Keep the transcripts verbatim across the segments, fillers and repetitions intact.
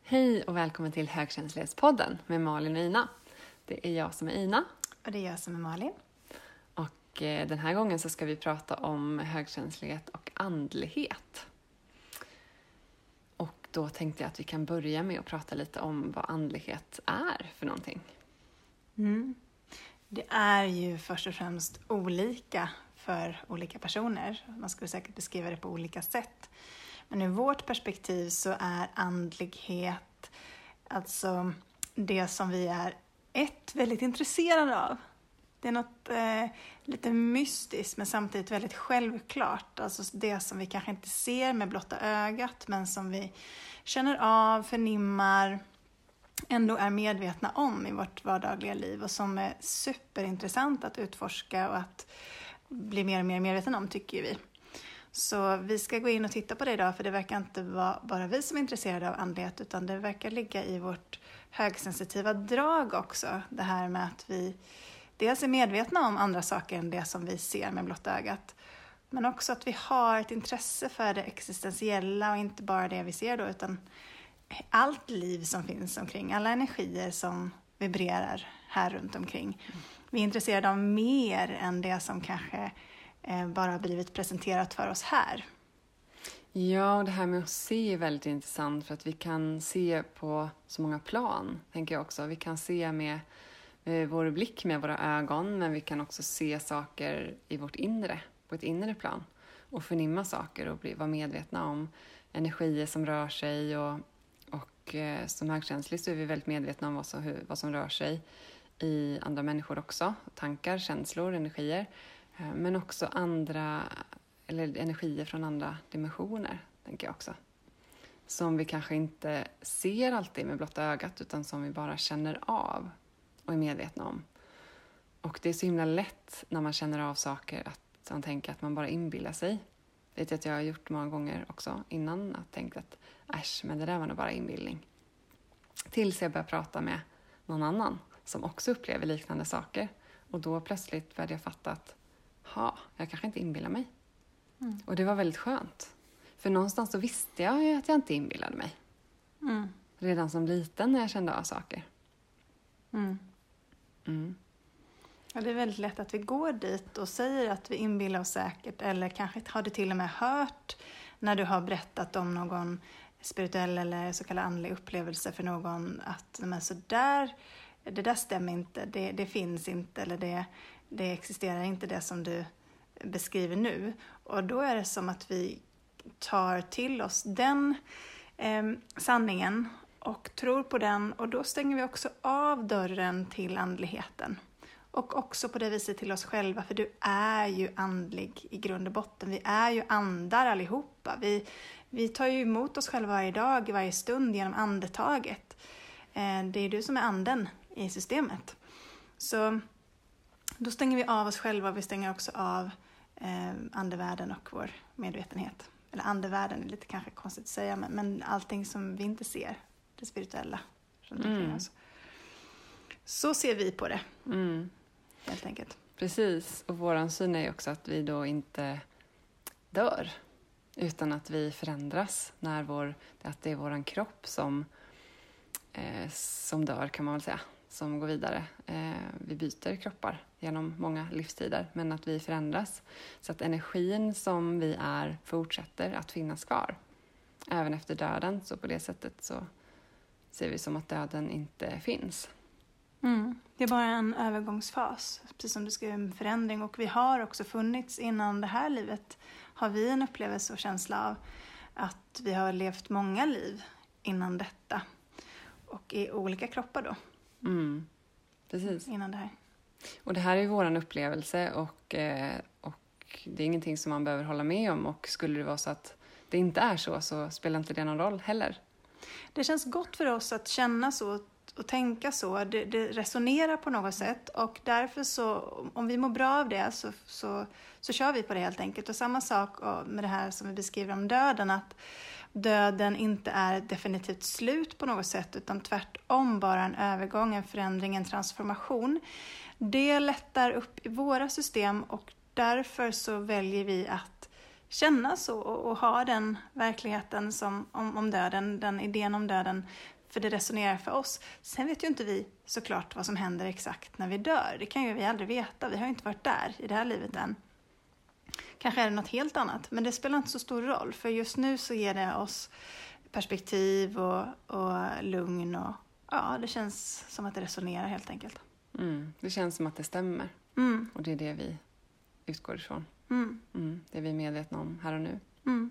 Hej och välkommen till Högkänslighetspodden med Malin och Ina. Det är jag som är Ina. Och det är jag som är Malin. Och eh, den här gången så ska vi prata om högkänslighet och andlighet. Och då tänkte jag att vi kan börja med att prata lite om vad andlighet är för någonting. Mm. Det är ju först och främst olika för olika personer. Man skulle säkert beskriva det på olika sätt. Men ur vårt perspektiv så är andlighet alltså det som vi är ett väldigt intresserade av. Det är något eh, lite mystiskt men samtidigt väldigt självklart. Alltså det som vi kanske inte ser med blotta ögat men som vi känner av, förnimmar, ändå är medvetna om i vårt vardagliga liv och som är superintressant att utforska och att bli mer och mer medveten om, tycker vi. Så vi ska gå in och titta på det idag, för det verkar inte vara bara vi som är intresserade av andlighet, utan det verkar ligga i vårt högsensitiva drag också. Det här med att vi dels är medvetna om andra saker än det som vi ser med blotta ögat, men också att vi har ett intresse för det existentiella och inte bara det vi ser då, utan allt liv som finns omkring, alla energier som vibrerar här runt omkring. Vi är intresserade av mer än det som kanske bara har blivit presenterat för oss här. Ja, det här med att se är väldigt intressant, för att vi kan se på så många plan, tänker jag också. Vi kan se med, med vår blick, med våra ögon, men vi kan också se saker i vårt inre, på ett inre plan. Och förnimma saker och bli, vara medvetna om energier som rör sig. Och, och eh, som högkänslig så är vi väldigt medvetna om vad som, hur, vad som rör sig i andra människor också. Tankar, känslor, energier. Men också andra, eller energier från andra dimensioner, tänker jag också. Som vi kanske inte ser alltid med blotta ögat, utan som vi bara känner av och är medvetna om. Och det är så himla lätt när man känner av saker att man tänker att man bara inbillar sig. Det vet jag att jag har gjort många gånger också innan, att tänka att äsch, men det där var nog bara inbildning. Tills jag börjar prata med någon annan som också upplever liknande saker. Och då plötsligt började jag fatta att ja, jag kanske inte inbillar mig. Mm. Och det var väldigt skönt. För någonstans så visste jag ju att jag inte inbillade mig. Mm. Redan som liten när jag kände av saker. Mm. Mm. Ja, det är väldigt lätt att vi går dit och säger att vi inbillar oss säkert. Eller kanske har du till och med hört när du har berättat om någon spirituell eller så kallad andlig upplevelse för någon. Att men så där, det där stämmer inte, det, det finns inte eller det... Det existerar inte det som du beskriver nu. Och då är det som att vi tar till oss den eh, sanningen och tror på den. Och då stänger vi också av dörren till andligheten. Och också på det viset till oss själva. För du är ju andlig i grund och botten. Vi är ju andar allihopa. Vi, vi tar ju emot oss själva varje dag, varje stund genom andetaget. Eh, det är du som är anden i systemet. Så... Då stänger vi av oss själva och vi stänger också av eh, andevärlden och vår medvetenhet. Eller andevärlden är lite kanske konstigt att säga, men, men allting som vi inte ser, det spirituella runt omkring mm. oss. Så ser vi på det, mm. helt enkelt. Precis, och våran syn är ju också att vi då inte dör, utan att vi förändras när vår, att det är våran kropp som, eh, som dör, kan man väl säga. Som går vidare. Eh, vi byter kroppar genom många livstider, men att vi förändras. Så att energin som vi är fortsätter att finnas kvar. Även efter döden, så på det sättet så ser vi som att döden inte finns. Mm. Det är bara en övergångsfas, precis som du ska göra en förändring. Och vi har också funnits innan det här livet, har vi en upplevelse och känsla av att vi har levt många liv innan detta. Och i olika kroppar då. Mm, precis. Innan det här. Och det här är ju våran upplevelse och, eh, och det är ingenting som man behöver hålla med om. Och skulle det vara så att det inte är så, så spelar inte det någon roll heller. Det känns gott för oss att känna så och tänka så. Det, det resonerar på något sätt och därför så, om vi mår bra av det så, så, så kör vi på det helt enkelt. Och samma sak med det här som vi beskriver om döden, att döden inte är definitivt slut på något sätt utan tvärtom bara en övergång, en förändring, en transformation. Det lättar upp i våra system och därför så väljer vi att känna så och, och ha den verkligheten som, om, om döden, den idén om döden för det resonerar för oss. Sen vet ju inte vi såklart vad som händer exakt när vi dör. Det kan ju vi aldrig veta. Vi har ju inte varit där i det här livet än. Kanske är det något helt annat. Men det spelar inte så stor roll. För just nu så ger det oss perspektiv och, och lugn. Och ja, det känns som att det resonerar helt enkelt. Mm. Det känns som att det stämmer. Mm. Och det är det vi utgår ifrån. Mm. Mm. Det är vi medvetna om här och nu. Mm.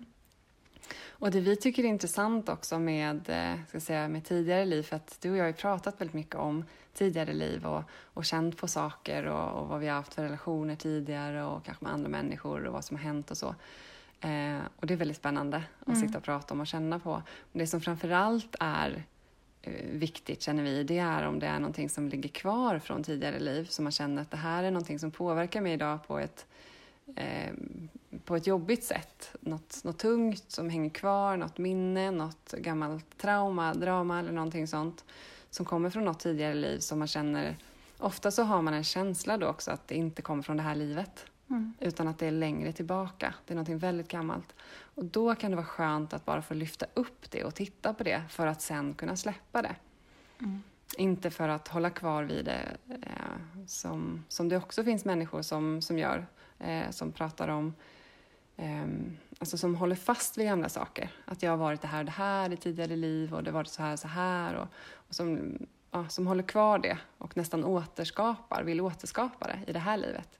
Och det vi tycker är intressant också med, ska säga, med tidigare liv, för att du och jag har ju pratat väldigt mycket om tidigare liv och, och känt på saker och, och vad vi har haft för relationer tidigare och kanske med andra människor och vad som har hänt och så. Eh, och det är väldigt spännande att Mm. sitta och prata om och känna på. Och det som framförallt är eh, viktigt, känner vi, det är om det är någonting som ligger kvar från tidigare liv, som man känner att det här är någonting som påverkar mig idag på ett Eh, på ett jobbigt sätt. Något, något tungt som hänger kvar, något minne, något gammalt trauma, drama eller någonting sånt som kommer från något tidigare liv som man känner. Ofta så har man en känsla då också att det inte kommer från det här livet. Mm. Utan att det är längre tillbaka. Det är någonting väldigt gammalt. Och då kan det vara skönt att bara få lyfta upp det och titta på det för att sen kunna släppa det. Mm. Inte för att hålla kvar vid det eh, som, som det också finns människor som, som gör. Eh, som pratar om, eh, alltså som håller fast vid gamla saker. Att jag har varit det här och det här i tidigare liv och det har varit så här och så här. Och, och som, ja, som håller kvar det och nästan återskapar, vill återskapa det i det här livet.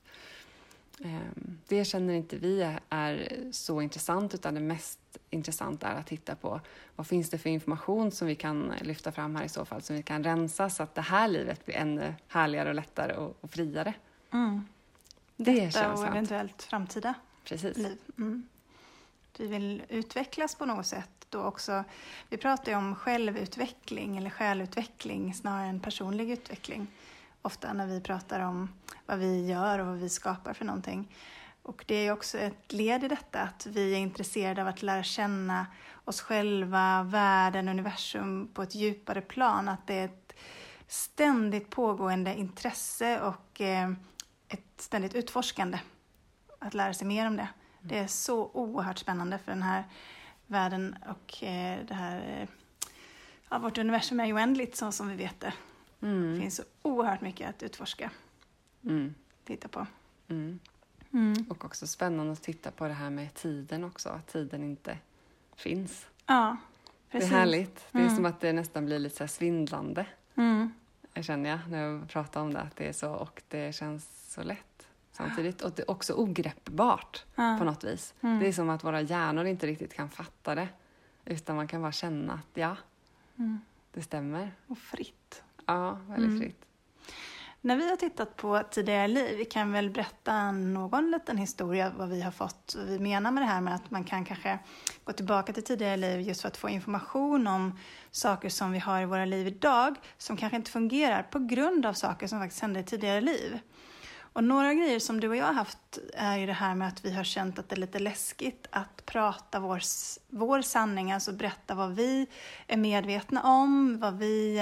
Eh, det känner inte vi är, är så intressant, utan det mest intressanta är att titta på vad finns det för information som vi kan lyfta fram här i så fall. Som vi kan rensa så att det här livet blir ännu härligare och lättare och, och friare. Mm. Det Detta känns och sant. eventuellt framtida Precis. liv. Mm. Vi vill utvecklas på något sätt då också. Vi pratar ju om självutveckling eller själutveckling snarare än personlig utveckling. Ofta när vi pratar om vad vi gör och vad vi skapar för någonting. Och det är också ett led i detta att vi är intresserade av att lära känna oss själva, världen, universum på ett djupare plan. Att det är ett ständigt pågående intresse och eh, ett ständigt utforskande. Att lära sig mer om det. Det är så oerhört spännande för den här världen och eh, det här, eh, ja, vårt universum är ju oändligt så som vi vet det. Mm. Det finns så oerhört mycket att utforska, Mm. titta på. Mm. Mm. Och också spännande att titta på det här med tiden också. Att tiden inte finns. Ja, precis. Det är härligt. Det är Mm. som att det nästan blir lite så här svindlande. Mm. Jag känner jag när jag pratar om det. Att det är så, och det känns så lätt samtidigt. Och det är också ogreppbart Ja. på något vis. Mm. Det är som att våra hjärnor inte riktigt kan fatta det. Utan man kan bara känna att ja, Mm. det stämmer. Och fritt. Ja, väldigt Mm. fritt. När vi har tittat på tidigare liv, vi kan väl berätta någon liten historia vad vi har fått. Vi menar med det här med att man kan kanske gå tillbaka till tidigare liv just för att få information om saker som vi har i våra liv idag som kanske inte fungerar på grund av saker som faktiskt hände i tidigare liv. Och några grejer som du och jag har haft är ju det här med att vi har känt att det är lite läskigt att prata vår, vår sanning, alltså berätta vad vi är medvetna om, vad vi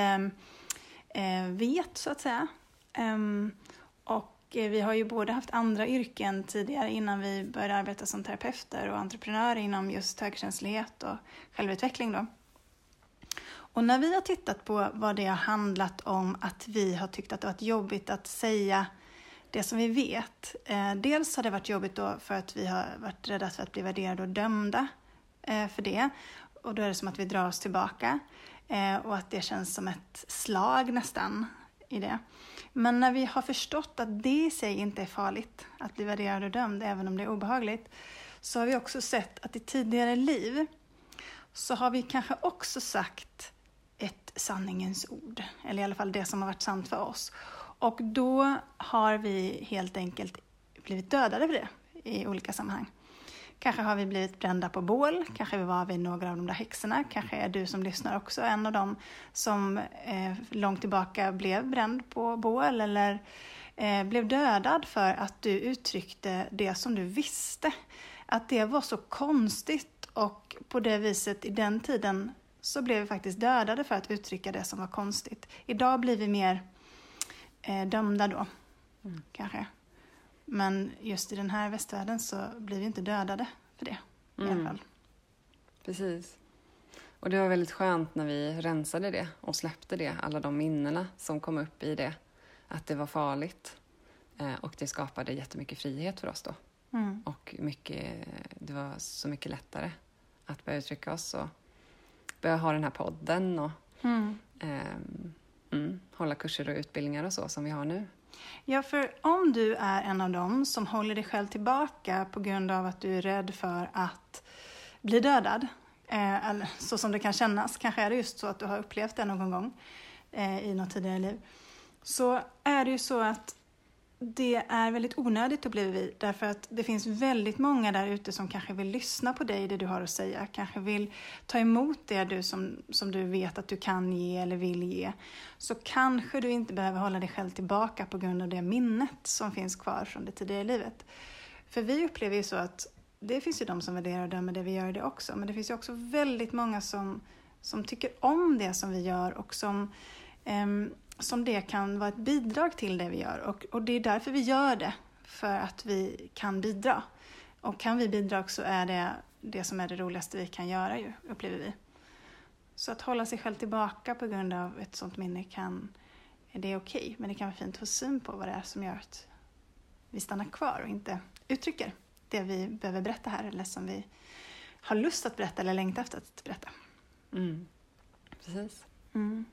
eh, vet så att säga. Um, och vi har ju både haft andra yrken tidigare innan vi började arbeta som terapeuter och entreprenörer inom just högkänslighet och självutveckling då. Och när vi har tittat på vad det har handlat om att vi har tyckt att det varit jobbigt att säga det som vi vet. Eh, dels har det varit jobbigt då för att vi har varit rädda för att bli värderade och dömda eh, för det. Och då är det som att vi drar oss tillbaka eh, och att det känns som ett slag nästan i det. Men när vi har förstått att det i sig inte är farligt att bli värderad och dömd, även om det är obehagligt, så har vi också sett att i tidigare liv så har vi kanske också sagt ett sanningens ord. Eller i alla fall det som har varit sant för oss. Och då har vi helt enkelt blivit dödade för det i olika sammanhang. Kanske har vi blivit brända på bål, kanske vi var vid några av de där häxorna, kanske är du som lyssnar också en av dem som eh, långt tillbaka blev bränd på bål eller eh, blev dödad för att du uttryckte det som du visste. Att det var så konstigt och på det viset i den tiden så blev vi faktiskt dödade för att uttrycka det som var konstigt. Idag blir vi mer eh, dömda då, mm. kanske. Men just i den här västvärlden så blir vi inte dödade för det. Mm. I alla fall. Precis. Och det var väldigt skönt när vi rensade det och släppte det, alla de minnena som kom upp i det, att det var farligt. Eh, och det skapade jättemycket frihet för oss då. Mm. Och mycket, det var så mycket lättare att börja uttrycka oss och börja ha den här podden och Mm. eh, mm, hålla kurser och utbildningar och så som vi har nu. Ja, för om du är en av dem som håller dig själv tillbaka på grund av att du är rädd för att bli dödad, eh, eller så som det kan kännas, kanske är det just så att du har upplevt det någon gång eh, i något tidigare liv, så är det ju så att det är väldigt onödigt att bli vid, därför att det finns väldigt många där ute som kanske vill lyssna på dig, det du har att säga, kanske vill ta emot det du som, som du vet att du kan ge eller vill ge. Så kanske du inte behöver hålla dig själv tillbaka på grund av det minnet som finns kvar från det tidigare livet. För vi upplever ju så att det finns ju de som värderar och dömer det vi gör det också, men det finns ju också väldigt många som, som tycker om det som vi gör och som... Ehm, som det kan vara ett bidrag till det vi gör. Och, och det är därför vi gör det. För att vi kan bidra. Och kan vi bidra så är det det som är det roligaste vi kan göra ju, upplever vi. Så att hålla sig själv tillbaka på grund av ett sånt minne kan, det är okej. Men det kan vara fint att få syn på vad det är som gör att vi stannar kvar och inte uttrycker det vi behöver berätta här. Eller som vi har lust att berätta eller längtar efter att berätta. Mm. Precis. Mm.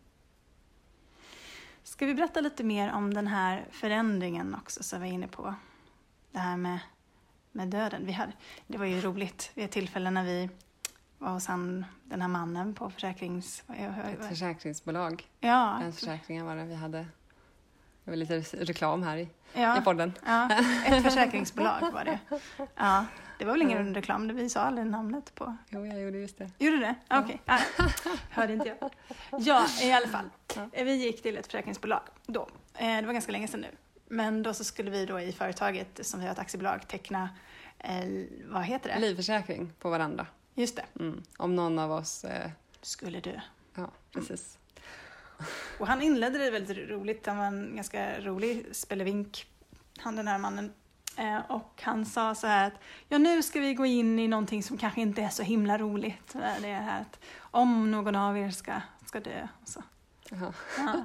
Ska vi berätta lite mer om den här förändringen också som vi är inne på? Det här med, med döden. Vi hade, det var ju roligt vid ett tillfälle när vi var hos han, den här mannen på försäkrings... Ett försäkringsbolag. Ja. Den försäkringen var det vi hade. Det var lite reklam här i, ja. i podden. Ja, ett försäkringsbolag var det. Ja, det var väl ingen reklam, vi sa aldrig namnet på. Jo, jag gjorde just det. Gjorde du det? Ja. Okej, okay. Ja, hörde inte jag. Ja, i alla fall. Vi gick till ett försäkringsbolag då. Det var ganska länge sedan nu. Men då så skulle vi då i företaget, som vi har ett aktiebolag, teckna, eh, vad heter det? Livförsäkring på varandra. Just det. Mm. Om någon av oss... Eh... skulle dö. Ja, precis. Och han inledde det väldigt roligt. Han var en ganska rolig spelevink, han den här mannen. Eh, och han sa så här att ja, nu ska vi gå in i någonting som kanske inte är så himla roligt. Det är här att om någon av er ska, ska dö. Så. Ja. Ja.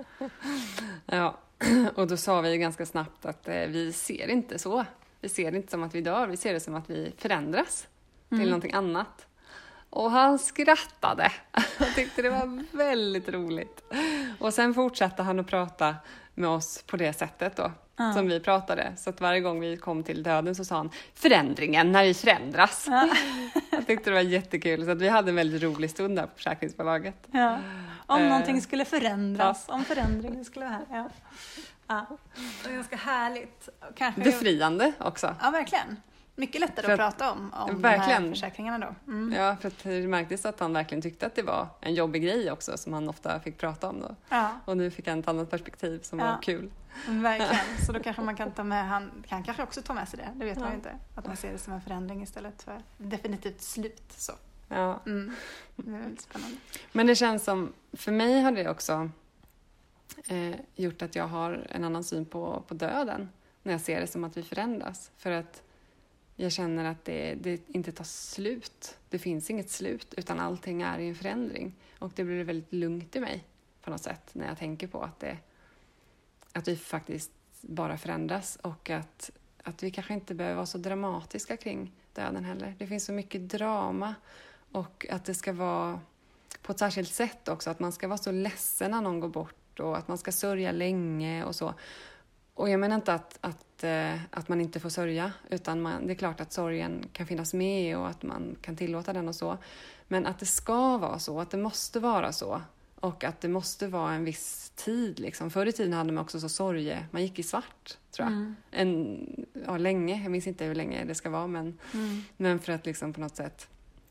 Ja, och då sa vi ganska snabbt att eh, vi ser inte så. Vi ser det inte som att vi dör, vi ser det som att vi förändras till Mm. någonting annat. Och han skrattade. Jag tyckte det var väldigt roligt. Och sen fortsatte han att prata med oss på det sättet då. Ja. Som vi pratade. Så att varje gång vi kom till döden så sa han förändringen när vi förändras. Ja. Jag tyckte det var jättekul. Så att vi hade en väldigt rolig stund där på försäkringsbolaget. Ja. Om Eh. någonting skulle förändras. Ja. Om förändringen skulle vara här. Ja. Ja. Det är ganska härligt. Kanske... Befriande också. Ja, verkligen. Mycket lättare För att, att, prata om, om de verkligen. här försäkringarna då. Mm. Ja, för att det märktes att han verkligen tyckte att det var en jobbig grej också som han ofta fick prata om då. Ja. Och nu fick han ett annat perspektiv som Ja. var kul. Verkligen, så då kanske man kan ta med, han kan kanske också ta med sig det, det vet Ja. man ju inte. Att man ser det som en förändring istället för definitivt slut. Så. Ja. Mm. Det är väldigt spännande. Men det känns som, för mig har det också eh, gjort att jag har en annan syn på, på döden. När jag ser det som att vi förändras. För att jag känner att det, det inte tar slut. Det finns inget slut utan allting är i en förändring. Och det blir väldigt lugnt i mig på något sätt när jag tänker på att, det, att vi faktiskt bara förändras. Och att, att vi kanske inte behöver vara så dramatiska kring döden heller. Det finns så mycket drama och att det ska vara på ett särskilt sätt också. Att man ska vara så ledsen när någon går bort och att man ska sörja länge och så. Och jag menar inte att, att, att man inte får sörja, utan man, det är klart att sorgen kan finnas med och att man kan tillåta den och så. Men att det ska vara så, att det måste vara så. Och att det måste vara en viss tid. Liksom. Förr i tiden hade man också så sorge, man gick i svart, tror jag. Mm. En, ja, länge, jag minns inte hur länge det ska vara, men, Mm. men för att liksom på något sätt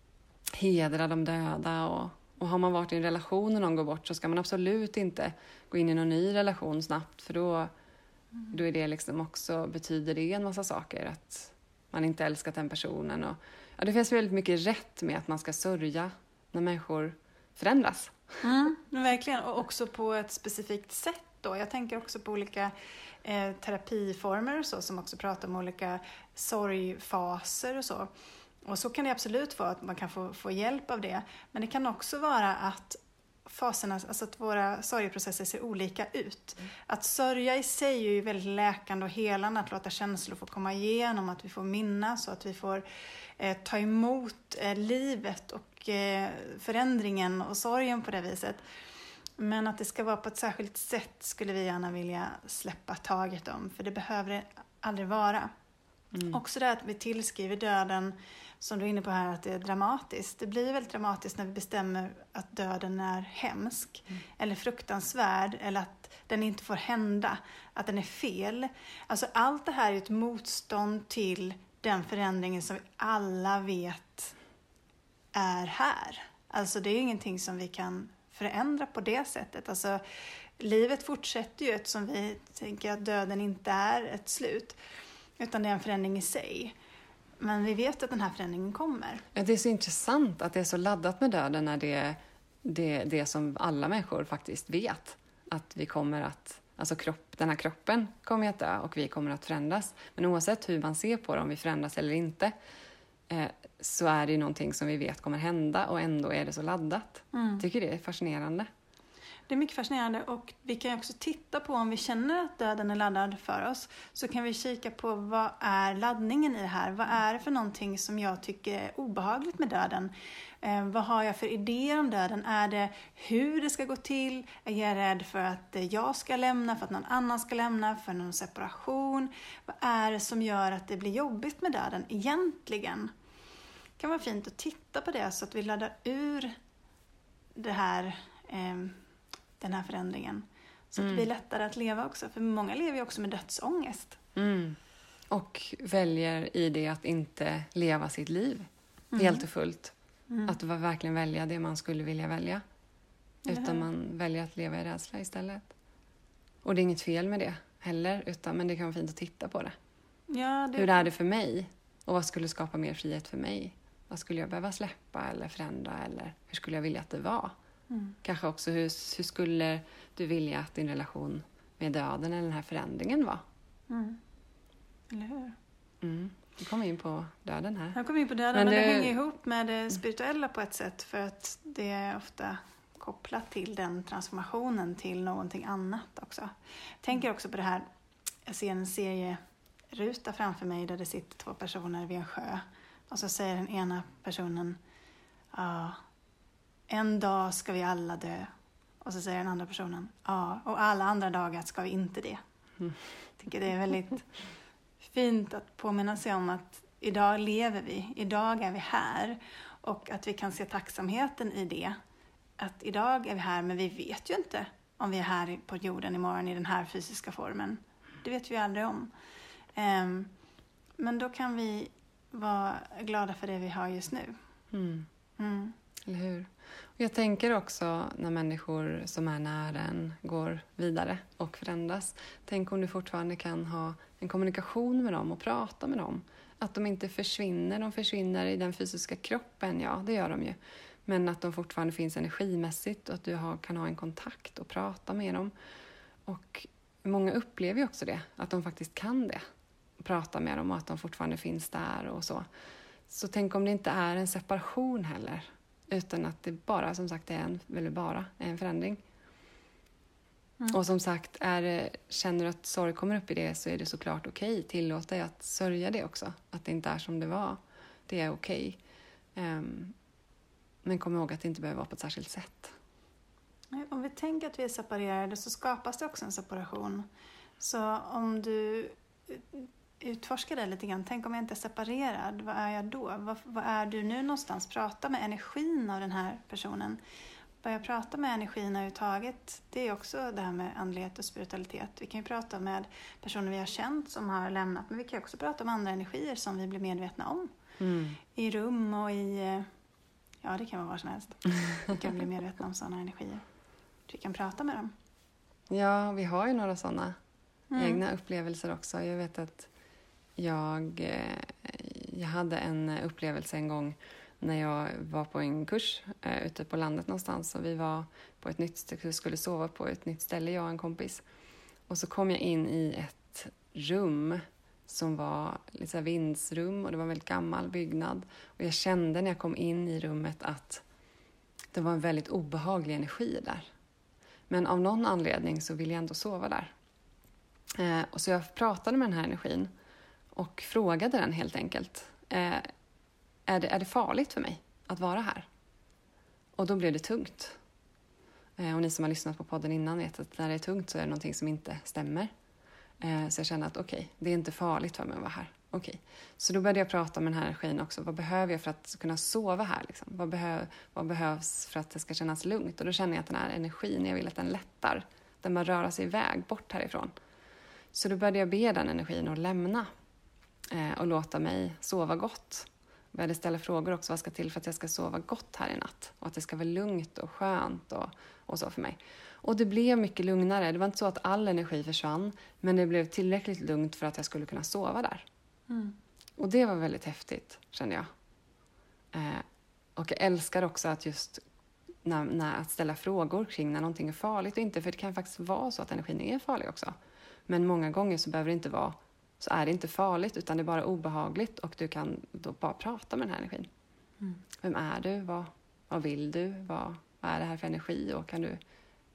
hedra de döda. Och, och har man varit i en relation och någon går bort så ska man absolut inte gå in i någon ny relation snabbt, för då Då är det liksom också, betyder det en massa saker. Att man inte älskat den personen. Och, ja, det finns väldigt mycket rätt med att man ska sörja när människor förändras. Mm, verkligen, och också på ett specifikt sätt då. Jag tänker också på olika eh, terapiformer och så, som också pratar om olika sorgfaser och så. Och så kan det absolut vara att man kan få, få hjälp av det. Men det kan också vara att faserna, alltså att våra sorgeprocesser ser olika ut. Mm. Att sörja i sig är ju väldigt läkande och helande, att låta känslor få komma igenom, att vi får minnas och att vi får eh, ta emot eh, livet och eh, förändringen och sorgen på det viset. Men att det ska vara på ett särskilt sätt skulle vi gärna vilja släppa taget om, för det behöver det aldrig vara. Mm. Också det att vi tillskriver döden, som du är inne på här, att det är dramatiskt. Det blir väldigt dramatiskt när vi bestämmer att döden är hemsk mm. eller fruktansvärd, eller att den inte får hända, att den är fel. Alltså allt det här är ett motstånd till den förändringen som vi alla vet är här. Alltså det är ingenting som vi kan förändra på det sättet. Alltså livet fortsätter ju, eftersom vi tänker att döden inte är ett slut, utan det är en förändring i sig. Men vi vet att den här förändringen kommer. Ja, det är så intressant att det är så laddat med döden, när det är det, det som alla människor faktiskt vet. Att vi kommer att, alltså kropp, den här kroppen kommer att dö och vi kommer att förändras. Men oavsett hur man ser på det, om vi förändras eller inte, eh, så är det ju någonting som vi vet kommer hända, och ändå är det så laddat. Mm. Jag tycker det är fascinerande. Det är mycket fascinerande, och vi kan också titta på, om vi känner att döden är laddad för oss, så kan vi kika på vad är laddningen i det här. Vad är det för någonting som jag tycker är obehagligt med döden? Eh, vad har jag för idéer om döden? Är det hur det ska gå till? Är jag rädd för att jag ska lämna, för att någon annan ska lämna, för någon separation? Vad är det som gör att det blir jobbigt med döden egentligen? Det kan vara fint att titta på det, så att vi laddar ur det här... Eh, den här förändringen. Så mm. att det blir lättare att leva också. För många lever ju också med dödsångest. Mm. Och väljer i det att inte leva sitt liv mm. helt och fullt. Mm. Att verkligen välja det man skulle vilja välja. Mm. Utan man väljer att leva i rädsla istället. Och det är inget fel med det heller. Utan, men det kan vara fint att titta på det. Ja, det... Hur är det för mig? Och vad skulle skapa mer frihet för mig? Vad skulle jag behöva släppa eller förändra? Eller hur skulle jag vilja att det var? Mm. Kanske också hur, hur skulle du vilja att din relation med döden eller den här förändringen var? Mm. Eller hur? Mm. Du kom in på döden här. Jag kom in på döden, men, men det... det hänger ihop med det spirituella på ett sätt, för att det är ofta kopplat till den transformationen till någonting annat också. Jag tänker också på det här, jag ser en serieruta framför mig där det sitter två personer vid en sjö, och så säger den ena personen, ja, en dag ska vi alla dö. Och så säger den andra personen, ja, och alla andra dagar ska vi inte det. Mm. Jag tycker det är väldigt fint att påminna sig om att idag lever vi, idag är vi här. Och att vi kan se tacksamheten i det. Att idag är vi här, men vi vet ju inte om vi är här på jorden imorgon i den här fysiska formen. Det vet vi aldrig om. Um, men då kan vi vara glada för det vi har just nu. Mm. Mm. Eller hur? Jag tänker också när människor som är nära en går vidare och förändras. Tänk om du fortfarande kan ha en kommunikation med dem och prata med dem. Att de inte försvinner. De försvinner i den fysiska kroppen, ja, det gör de ju. Men att de fortfarande finns energimässigt och att du har, kan ha en kontakt och prata med dem. Och många upplever ju också det, att de faktiskt kan det. Prata med dem och att de fortfarande finns där och så. Så tänk om det inte är en separation heller. Utan att det bara, som sagt, är en, eller bara är en förändring. Mm. Och som sagt, är, känner du att sorg kommer upp i det, så är det såklart okej. Tillåt dig att sörja det också. Att det inte är som det var. Det är okej. Um, men kom ihåg att det inte behöver vara på ett särskilt sätt. Om vi tänker att vi är separerade, så skapas det också en separation. Så om du utforska det lite grann. Tänk om jag inte är separerad. Vad är jag då? Vad, vad är du nu någonstans? Prata med energin av den här personen. Börja prata med energin överhuvudtaget. Det är också det här med andlighet och spiritualitet. Vi kan ju prata med personer vi har känt som har lämnat. Men vi kan också prata med andra energier som vi blir medvetna om. Mm. I rum och i... Ja, det kan vara var som helst. Vi kan bli medvetna om sådana energier. Vi kan prata med dem. Ja, vi har ju några sådana mm. egna upplevelser också. Jag vet att jag, jag hade en upplevelse en gång när jag var på en kurs eh, ute på landet någonstans. Och vi var på ett nytt ställe, skulle sova på ett nytt ställe, jag och en kompis. Och så kom jag in i ett rum som var lite så här vindsrum och det var en väldigt gammal byggnad. Och jag kände när jag kom in i rummet att det var en väldigt obehaglig energi där. Men av någon anledning så ville jag ändå sova där. Eh, och så jag pratade med den här energin och frågade den helt enkelt. Eh, är, det, är det farligt för mig att vara här? Och då blev det tungt. Eh, och ni som har lyssnat på podden innan vet att när det är tungt så är det någonting som inte stämmer. Eh, så jag kände att okej, okay, det är inte farligt för mig att vara här. Okay. Så då började jag prata med den här energin också. Vad behöver jag för att kunna sova här? Liksom? Vad, behöv, vad behövs för att det ska kännas lugnt? Och då känner jag att den här energin, jag vill att den lättar. Den bara röra sig iväg, bort härifrån. Så då började jag be den energin att lämna. Eh, och låta mig sova gott. Jag började ställa frågor också. Vad ska till för att jag ska sova gott här i natt? Och att det ska vara lugnt och skönt och, och så för mig. Och det blev mycket lugnare. Det var inte så att all energi försvann. Men det blev tillräckligt lugnt för att jag skulle kunna sova där. Mm. Och det var väldigt häftigt, kände jag. Eh, och jag älskar också att just när, när, att ställa frågor kring när någonting är farligt och inte. För det kan faktiskt vara så att energin är farlig också. Men många gånger så behöver det inte vara, så är det inte farligt utan det är bara obehagligt. Och du kan då bara prata med den här energin. Mm. Vem är du? Vad, vad vill du? Vad, vad är det här för energi? Och kan du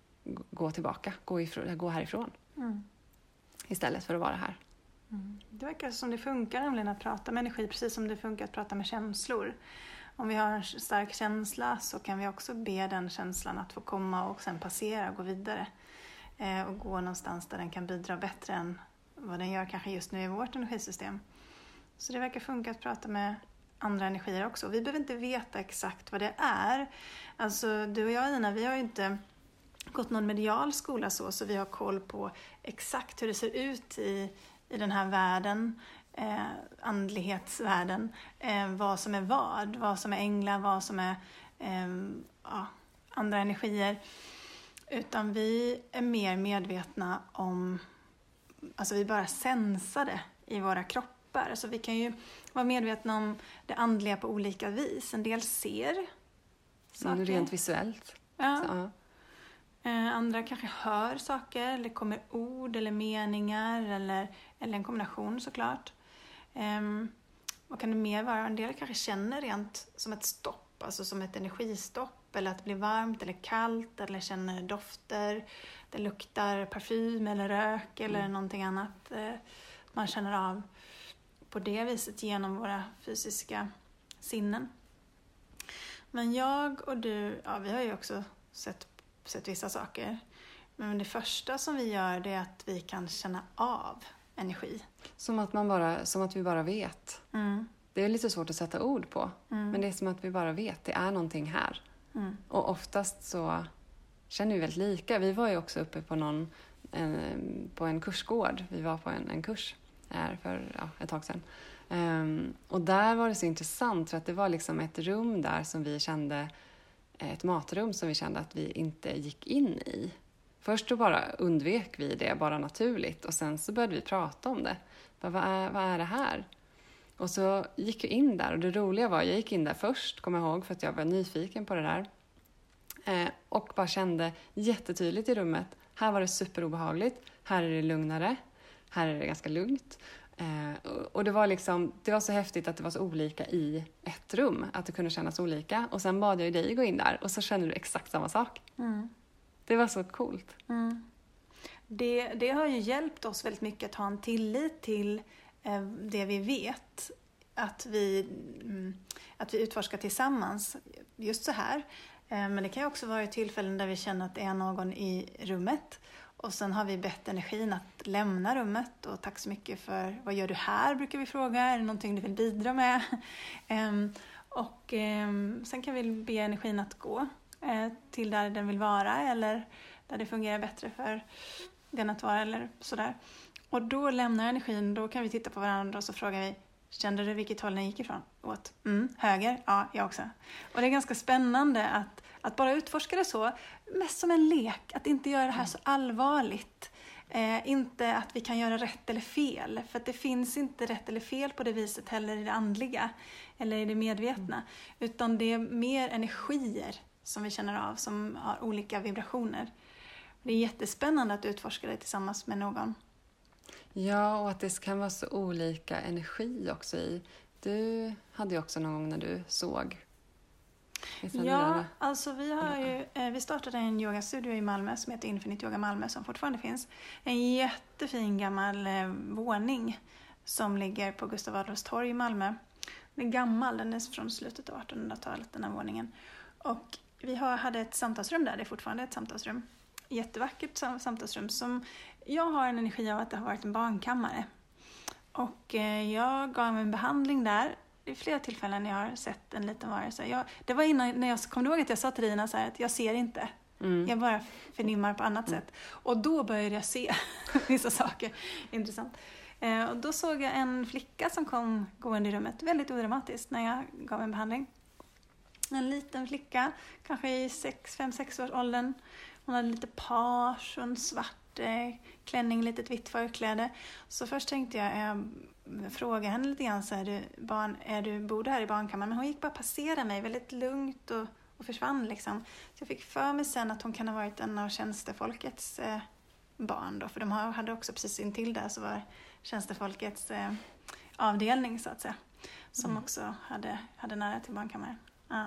gå tillbaka, gå, ifrån, gå härifrån. Mm. Istället för att vara här. Mm. Det verkar som det funkar nämligen att prata med energi precis som det funkar att prata med känslor. Om vi har en stark känsla så kan vi också be den känslan att få komma och sen passera och gå vidare. Eh, och gå någonstans där den kan bidra bättre än vad den gör kanske just nu i vårt energisystem. Så det verkar funka att prata med andra energier också. Vi behöver inte veta exakt vad det är. Alltså du och jag, Ina, vi har ju inte gått någon medial skola så, så vi har koll på exakt hur det ser ut i i den här världen, eh, andlighetsvärlden, eh, vad som är vad, vad som är änglar, vad som är eh, ja, andra energier. Utan vi är mer medvetna om, alltså vi bara sensar det i våra kroppar. Alltså vi kan ju vara medvetna om det andliga på olika vis. En del ser saker. Mm, rent visuellt. Ja. Så, ja. Eh, andra kanske hör saker, eller kommer ord eller meningar eller, eller en kombination såklart. Eh, vad kan det mer vara? En del kanske känner rent som ett stopp, alltså som ett energistopp, eller att det blir varmt eller kallt, eller känner dofter, det luktar parfym eller rök eller mm. någonting annat. Eh, man känner av på det viset genom våra fysiska sinnen. Men jag och du, ja, vi har ju också sett sett vissa saker. Men det första som vi gör det är att vi kan känna av energi. Som att, man bara, som att vi bara vet. Mm. Det är lite svårt att sätta ord på. Mm. Men det är som att vi bara vet. Det är någonting här. Mm. Och oftast så känner vi väldigt lika. Vi var ju också uppe på, någon, en, på en kursgård. Vi var på en, en kurs här för ja, ett tag sedan. Um, och där var det så intressant. För att det var liksom ett rum där som vi kände... ett matrum som vi kände att vi inte gick in i. Först då bara undvek vi det, bara naturligt. Och sen så började vi prata om det. Bara, vad, är, vad är det här? Och så gick jag in där. Och det roliga var, jag gick in där först, kommer jag ihåg, för att jag var nyfiken på det där. Eh, och bara kände jättetydligt i rummet. Här var det superobehagligt. Här är det lugnare. Här är det ganska lugnt. Eh, och det var liksom, det var så häftigt att det var så olika i ett rum, att det kunde kännas olika. Och sen bad jag ju dig gå in där och så kände du exakt samma sak. Mm. Det var så coolt. Mm. Det, det har ju hjälpt oss väldigt mycket att ha en tillit till eh, det vi vet. Att vi, mm, att vi utforskar tillsammans just så här. Eh, men det kan ju också vara tillfällen där vi känner att det är någon i rummet. Och sen har vi bett energin att lämna rummet. Och tack så mycket för, vad gör du här, brukar vi fråga. Är det någonting du vill bidra med? um, och um, sen kan vi be energin att gå uh, till där den vill vara. Eller där det fungerar bättre för den att vara. Eller sådär. Och då lämnar energin, då kan vi titta på varandra och så frågar vi. Kände du vilket håll den gick ifrån? Åt? Mm, höger? Ja, jag också. Och det är ganska spännande att Att bara utforska det så, mest som en lek. Att inte göra det här så allvarligt. Eh, inte att vi kan göra rätt eller fel. För att det finns inte rätt eller fel på det viset heller i det andliga. Eller i det medvetna. Mm. Utan det är mer energier som vi känner av. Som har olika vibrationer. Det är jättespännande att utforska det tillsammans med någon. Ja, och att det kan vara så olika energi också i. Du hade ju också någon gång när du såg. Ja, alltså vi har ju, vi startade en yogastudio i Malmö som heter Infinite Yoga Malmö som fortfarande finns. En jättefin gammal eh, våning som ligger på Gustav Adolfs torg i Malmö. Den är gammal, den är från slutet av artonhundratalet den här våningen. Och vi har, hade ett samtalsrum där, det är fortfarande ett samtalsrum. Jättevackert samtalsrum som jag har en energi av att det har varit en barnkammare. Och eh, jag gav en behandling där. Det är flera tillfällen jag har sett en liten varelse. Jag, det var innan när jag kom ihåg att jag sa till Rina så här att jag ser inte. Mm. Jag bara förnimmar på annat mm. sätt. Och då började jag se vissa saker. Intressant. Eh, och då såg jag en flicka som kom gående i rummet. Väldigt odramatiskt när jag gav en behandling. En liten flicka, kanske i sex, fem, sex års åldern. Hon hade lite page och en svart eh, klänning, litet vitt förkläde. Så först tänkte jag eh, fråga henne lite grann så här, du, barn, är du, bor du här i barnkammaren? Men hon gick bara passera mig väldigt lugnt och, och försvann liksom. Så jag fick för mig sen att hon kan ha varit en av tjänstefolkets eh, barn då. För de hade också precis intill där så var tjänstefolkets eh, avdelning så att säga. Som mm. också hade, hade nära till barnkammaren. Ja.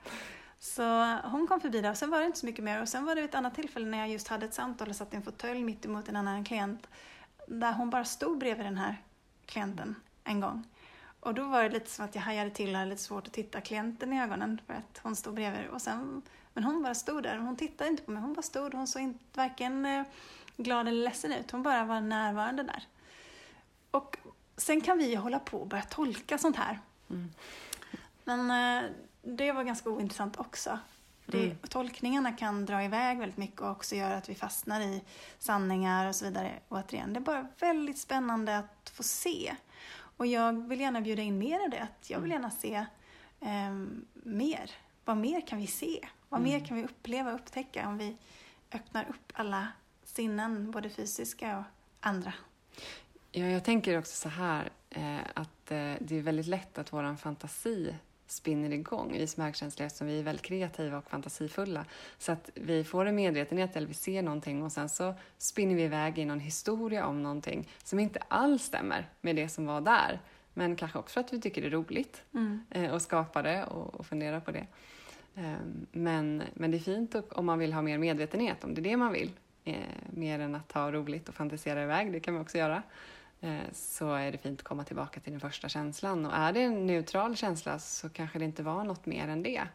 Så hon kom förbi där och sen var det inte så mycket mer. Och sen var det ett annat tillfälle när jag just hade ett samtal och satt i en fåtölj mitt emot en annan klient. Där hon bara stod bredvid den här klienten en gång. Och då var det lite som att jag hajade till och hade lite svårt att titta klienten i ögonen för att hon stod bredvid. Och sen, men hon bara stod där och hon tittade inte på mig. Hon bara stod och hon såg inte varken eh, glad eller ledsen ut. Hon bara var närvarande där. Och sen kan vi hålla på och börja tolka sånt här. Mm. Men eh, det var ganska ointressant också. Det, mm. Tolkningarna kan dra iväg väldigt mycket och också göra att vi fastnar i sanningar och så vidare. Och återigen, det är bara väldigt spännande att få se. Och jag vill gärna bjuda in mer av det. Att jag vill gärna se eh, mer. Vad mer kan vi se? Vad mm. mer kan vi uppleva och upptäcka om vi öppnar upp alla sinnen, både fysiska och andra? Ja, jag tänker också så här eh, att eh, det är väldigt lätt att våran fantasi spinner igång. Vi som är högkänsliga som vi är väldigt kreativa och fantasifulla. Så att vi får en medvetenhet eller vi ser någonting och sen så spinner vi iväg i någon historia om någonting som inte alls stämmer med det som var där. Men kanske också för att vi tycker det är roligt mm. eh, och skapa det och, och fundera på det. Eh, men, men det är fint och, om man vill ha mer medvetenhet, om det är det man vill. Eh, mer än att ha roligt och fantisera iväg, det kan man också göra. Så är det fint att komma tillbaka till den första känslan. Och är det en neutral känsla så kanske det inte var något mer än det.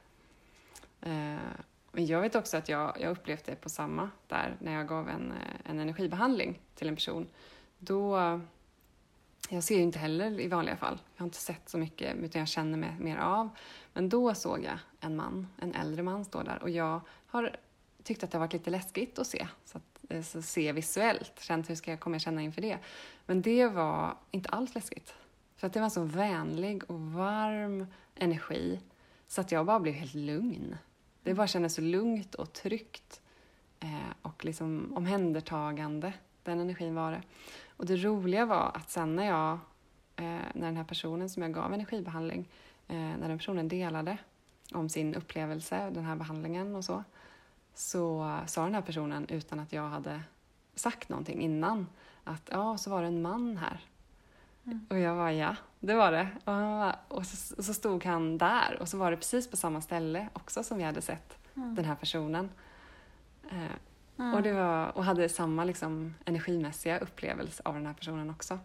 Men jag vet också att jag, jag upplevde det på samma där när jag gav en, en energibehandling till en person. Då, jag ser ju inte heller i vanliga fall. Jag har inte sett så mycket utan jag känner mig mer av. Men då såg jag en man, en äldre man stå där. Och jag har tyckt att det har varit lite läskigt att se. Så att så se visuellt. Känt hur ska jag komma känna inför det. Men det var inte alls läskigt. För att det var så vänlig och varm energi. Så att jag bara blev helt lugn. Det bara kändes så lugnt och tryggt. Eh, och liksom omhändertagande. Den energin var det. Och det roliga var att sen när jag, eh, när den här personen som jag gav energibehandling, eh, när den personen delade om sin upplevelse, den här behandlingen och så. Så sa den här personen utan att jag hade sagt någonting innan att ja, så var det en man här. Mm. Och jag var ja, det var det. Och, och, så, och så stod han där och så var det precis på samma ställe också som vi hade sett mm. den här personen. Eh, mm. och, det var, och hade samma liksom, energimässiga upplevelse av den här personen också.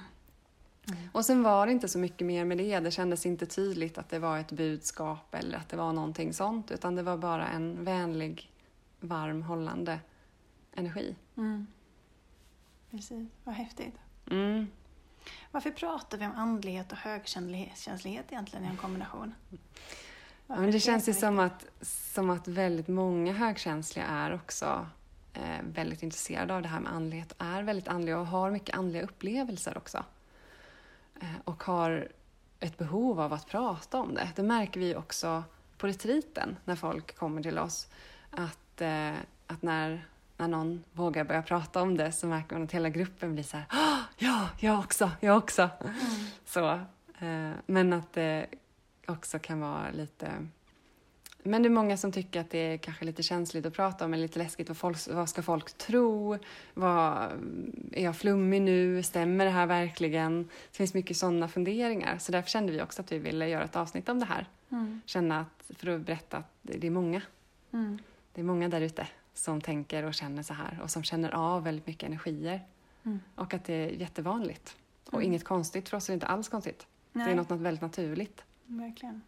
Mm. Och sen var det inte så mycket mer med det. Det kändes inte tydligt att det var ett budskap eller att det var någonting sånt. Utan det var bara en vänlig, varm, hållande energi. Mm. Precis, vad häftigt. Mm. Varför pratar vi om andlighet och högkänslighet egentligen i en kombination? Ja, men det känns ju som att, som att väldigt många högkänsliga är också eh, väldigt intresserade av det här med andlighet. Är väldigt andliga och har mycket andliga upplevelser också. Eh, och har ett behov av att prata om det. Det märker vi också på retriten när folk kommer till oss. Att, eh, att när... När någon vågar börja prata om det så märker man att hela gruppen blir så här, ah, ja, jag också, jag också. Mm. Så, eh, men att det också kan vara lite men det är många som tycker att det är kanske lite känsligt att prata om, eller lite läskigt. Vad, folk, vad ska folk tro? Vad, är jag flummig nu? Stämmer det här verkligen? Det finns mycket sådana funderingar. Så därför kände vi också att vi ville göra ett avsnitt om det här. Mm. Känna att, för att berätta att det är många. Mm. Det är många där ute som tänker och känner så här. Och som känner av väldigt mycket energier. Mm. Och att det är jättevanligt. Och mm. inget konstigt. För oss är det inte alls konstigt. Nej. Det är något, något väldigt naturligt. Verkligen.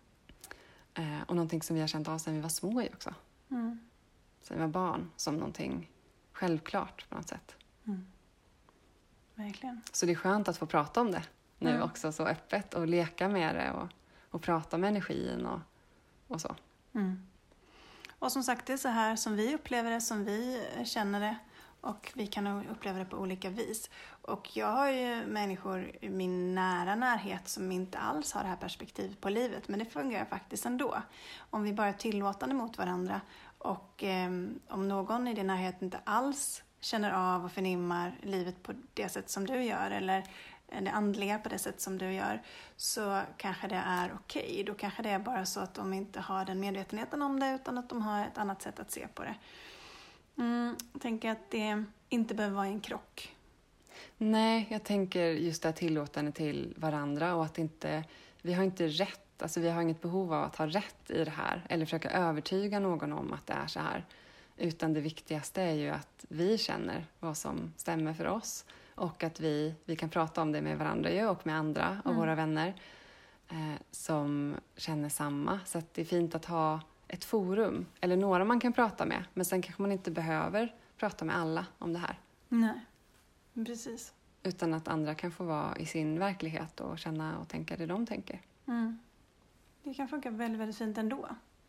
Eh, och någonting som vi har känt av sedan vi var små i också. Mm. Sedan vi var barn. Som någonting självklart på något sätt. Mm. Verkligen. Så det är skönt att få prata om det nu mm. också så öppet. Och leka med det och, och prata med energin och, och så. Mm. Och som sagt, det är så här som vi upplever det, som vi känner det. Och vi kan uppleva det på olika vis. Och jag har ju människor i min nära närhet som inte alls har det här perspektivet på livet. Men det fungerar faktiskt ändå. Om vi bara är tillåtande mot varandra. Och eh, om någon i din närhet inte alls känner av och förnimmar livet på det sätt som du gör. Eller det andliga på det sätt som du gör. Så kanske det är okej. Okay. Då kanske det är bara så att de inte har den medvetenheten om det. Utan att de har ett annat sätt att se på det. Mm, jag tänker att det inte behöver vara en krock. Nej, jag tänker just det här tillåtande till varandra och att inte, vi har inte rätt, alltså vi har inget behov av att ha rätt i det här eller försöka övertyga någon om att det är så här. Utan det viktigaste är ju att vi känner vad som stämmer för oss och att vi, vi kan prata om det med varandra ju, och med andra och mm. våra vänner eh, som känner samma. Så att det är fint att ha ett forum, eller några man kan prata med. Men sen kanske man inte behöver prata med alla om det här. Nej, precis. Utan att andra kan få vara i sin verklighet och känna och tänka det de tänker. Mm. Det kan funka väldigt, väldigt fint ändå.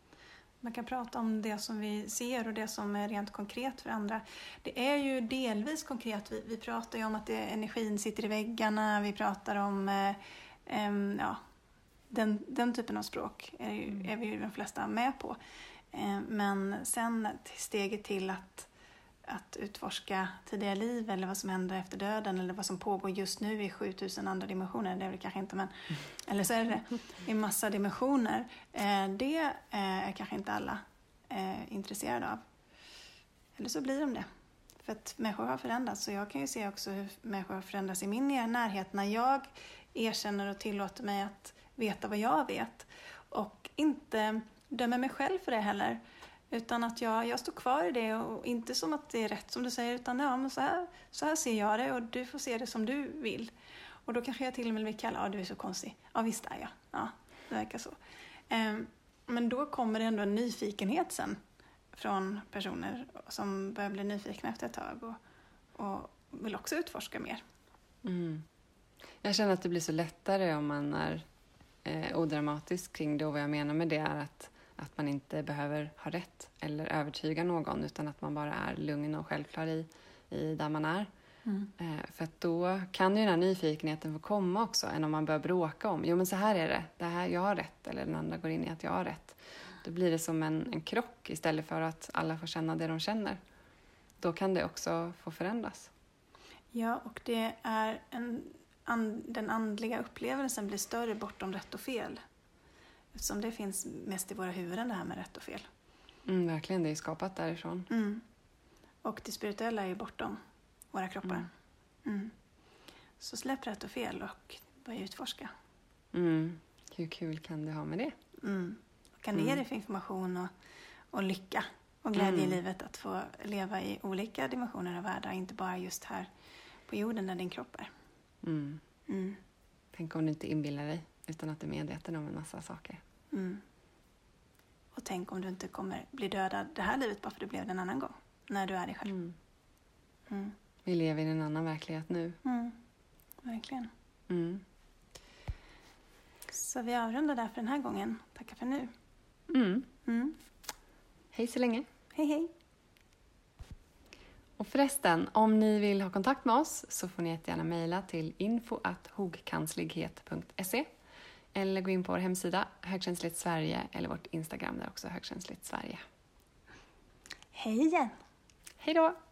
Man kan prata om det som vi ser och det som är rent konkret för andra. Det är ju delvis konkret. Vi, vi pratar ju om att det, energin sitter i väggarna. Vi pratar om... Eh, eh, ja... Den, den typen av språk är, ju, mm. är vi ju de flesta med på. Eh, men sen steget till att, att utforska tidigare liv eller vad som händer efter döden eller vad som pågår just nu i sjutusen andra dimensioner, det är det kanske inte, men mm. eller så är det i massa dimensioner. Eh, det eh, är kanske inte alla eh, intresserade av. Eller så blir de det. För att människor har förändrats, så jag kan ju se också hur människor har förändrats i min närhet när jag erkänner och tillåter mig att veta vad jag vet och inte dömer mig själv för det heller, utan att jag, jag står kvar i det och inte som att det är rätt som du säger, utan ja, men så här, så här ser jag det och du får se det som du vill. Och då kanske jag till och med vill kalla, ja du är så konstig, ja visst är jag, ja det verkar så. Um, men då kommer det ändå en nyfikenhet sen från personer som börjar bli nyfikna efter ett tag och, och vill också utforska mer. Mm. Jag känner att det blir så lättare om man är Eh, odramatisk kring det, och vad jag menar med det är att, att man inte behöver ha rätt eller övertyga någon, utan att man bara är lugn och självklar i, i där man är. Mm. Eh, för att då kan ju den här nyfikenheten få komma också, än om man börjar bråka om, jo men så här är det, det här, jag har rätt, eller den andra går in i att jag har rätt. Då blir det som en, en krock istället för att alla får känna det de känner. Då kan det också få förändras. Ja, och det är en And, den andliga upplevelsen blir större bortom rätt och fel. Eftersom det finns mest i våra huvuden, det här med rätt och fel. Mm, verkligen, det är skapat därifrån. Mm. Och det spirituella är ju bortom våra kroppar. Mm. Mm. Så släpp rätt och fel och börja utforska. Mm. Hur kul kan du ha med det? Mm. Och kan det ge dig för information och, och lycka och glädje mm. i livet att få leva i olika dimensioner av världar, inte bara just här på jorden där din kropp är. Mm. Mm. Tänk om du inte inbillar dig utan att du är medveten om en massa saker. Mm. Och tänk om du inte kommer bli dödad det här livet bara för att du blev det en annan gång. När du är dig själv. Mm. Mm. Vi lever i en annan verklighet nu. Mm. Verkligen. Mm. Så vi avrundar där för den här gången. Tackar för nu. Mm. Mm. Hej så länge. Hej hej. Och förresten, om ni vill ha kontakt med oss så får ni jättegärna mejla till info at hogkanslighet punkt se eller gå in på vår hemsida Högkänsligt Sverige eller vårt Instagram där också Högkänsligt Sverige. Hej igen! Hej då!